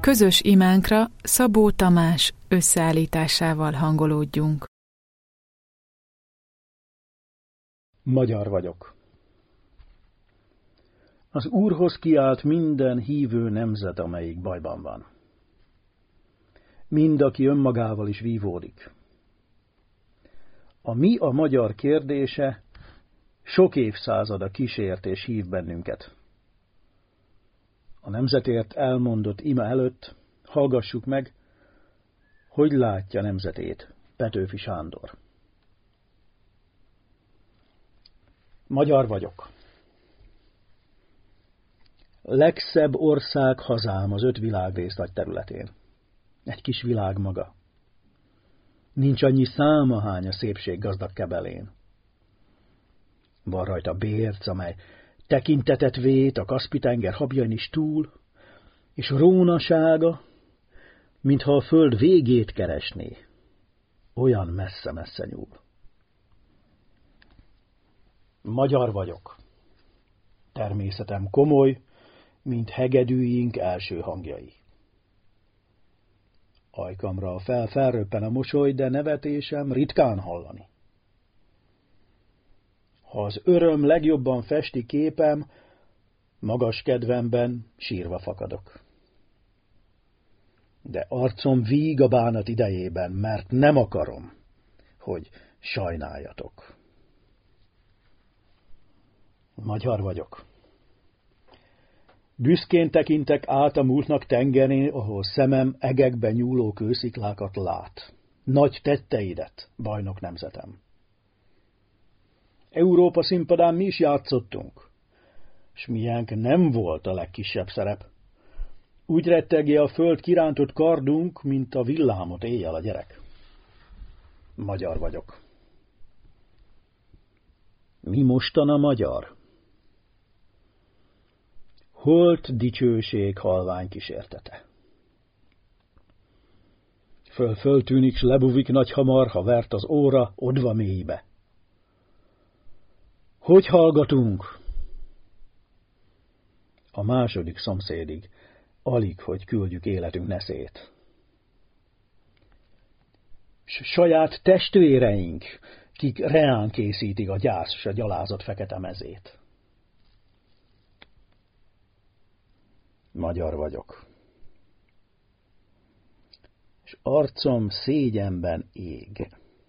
Közös imánkra Szabó Tamás összeállításával hangolódjunk. Magyar vagyok. Az Úrhoz kiált minden hívő nemzet, amelyik bajban van. Mind, aki önmagával is vívódik. A mi a magyar kérdése sok évszázada kísért és hív bennünket. A nemzetért elmondott ima előtt hallgassuk meg, hogy látja nemzetét Petőfi Sándor. Magyar vagyok. Legszebb ország hazám az 5 világrész nagy területén. Egy kis világ maga. Nincs annyi szám, ahány a szépség gazdag kebelén. Van rajta Bérc, amely tekintetet vét a Kaszpi-tenger habjain is túl, és rónasága, mintha a föld végét keresné, olyan messze-messze nyúl. Magyar vagyok. Természetem komoly, mint hegedűink első hangjai. Ajkamra felröppen a mosoly, de nevetésem ritkán hallani. Ha az öröm legjobban festi képem, magas kedvemben sírva fakadok. De arcom víg a bánat idejében, mert nem akarom, hogy sajnáljatok. Magyar vagyok. Büszkén tekintek át a múltnak tengerén, ahol szemem egekbe nyúló kősziklákat lát. Nagy tetteidet, bajnok nemzetem. Európa színpadán mi is játszottunk, s miénk nem volt a legkisebb szerep. Úgy rettegje a föld kirántott kardunk, mint a villámot éjjel a gyerek. Magyar vagyok. Mi mostan a magyar? Holt dicsőség halvány kísértete. Föltűnik, s lebuvik nagyhamar, ha vert az óra odva mélybe. Hogy hallgatunk? A második szomszédig, alig, hogy küldjük életünk neszét. Saját testvéreink, kik reán készítik a gyász s a gyalázat fekete mezét. Magyar vagyok. És arcom szégyenben ég.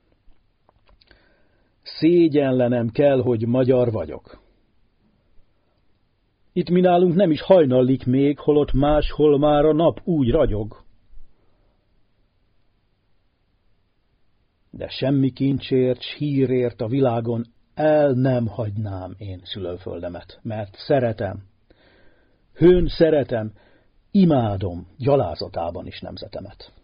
Szégyenlenem kell, hogy magyar vagyok. Itt mi nálunk nem is hajnallik még, holott máshol már a nap úgy ragyog. De semmi kincsért, s hírért a világon el nem hagynám én szülőföldemet, mert szeretem, hőn szeretem, imádom gyalázatában is nemzetemet.